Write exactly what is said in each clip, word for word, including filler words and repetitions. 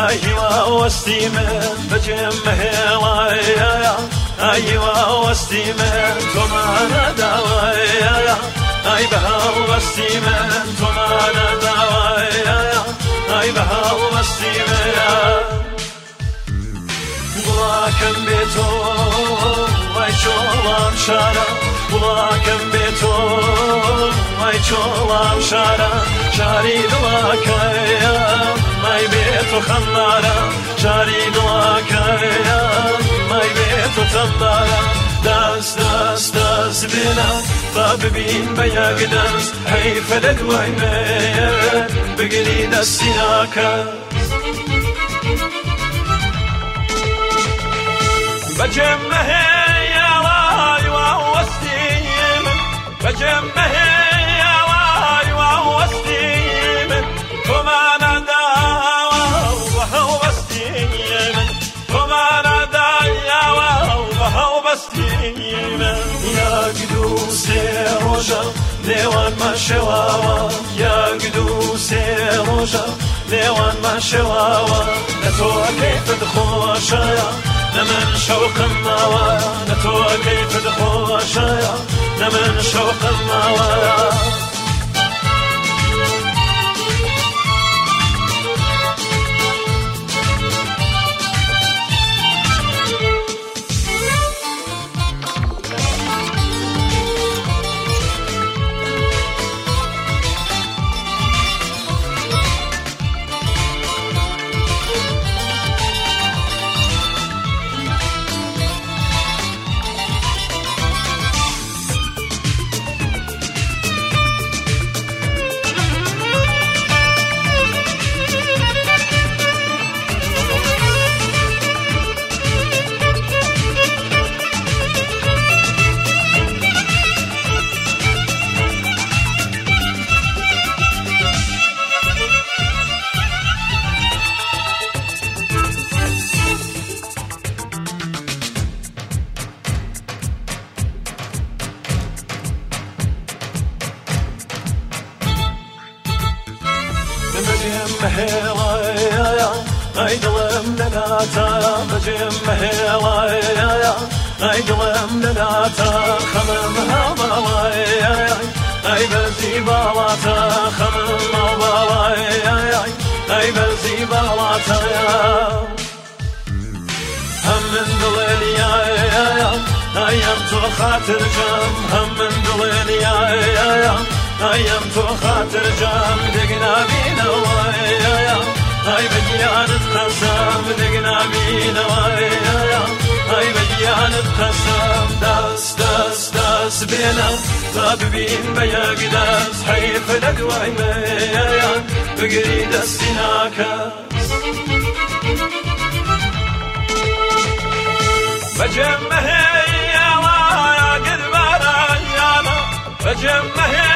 أيوة واستيمن بجم هلايا أيوة واستيمن تمانا دوايا أي بها واستيمن تمانا دوايا أي بها واستيمن بلاكم بيتو وای چولام شارا بلاکم به تو وای چولام شارا شاری دلاکایم مای به تو خندارم شاری دلاکایم مای به تو تندارم دست دست دست بینم و ببین به یک دست حیف لدوای من بگیری دستی ناکست بجمه يا وستيم بجمه يا وستيم كما ندا وهو وستيم كما ندا يا وهو وستيم يا قدوس روجا ليوان ما شواوا يا قدوس روجا ليوان ما شواوا لتو كيف تخوشايا نمن شوق النوايا نتوى كيف تخوشايا نمن شوق النوايا مهلايا ايدلم لناتا بجم مهلايا ايدلم لناتا خمم هوالايا اي بزي بالاتا خمم هوالايا اي بزي بالاتا هم من دليا ايام تو خاطر جام هم من دليا ايام تو خاطر جام دقنا بينا ويا هاي بديانة قسم دقنا بينا ويا هاي بديانة قسم داس داس داس بينا طاببين بيا قداس حيف لدواي ميا بقري دستنا كاس بجمه يا ويا قربانا يانا بجمه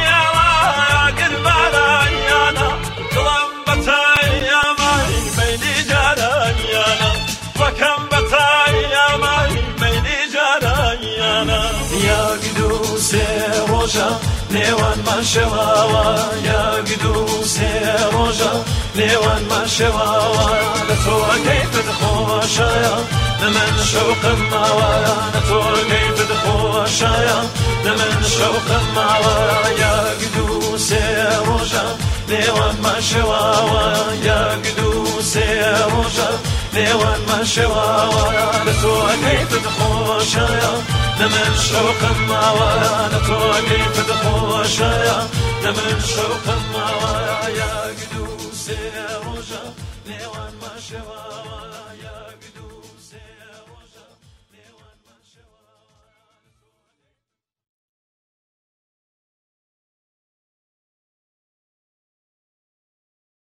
روجا ليوان ما شواوا يا قدوس روجا ليوان ما شواوا لتو كيف تخوشايا لمن شوق النوايا لتو كيف تخوشايا لمن شوق النوايا يا قدوس روجا ليوان ما شواوا يا قدوس روجا ليوان ما شواوا لتو كيف تخوشايا لمن شوق النوايا لتو كيف تخوشايا لمن شوق النوايا يا قدوس روجا ليوان ما شواوا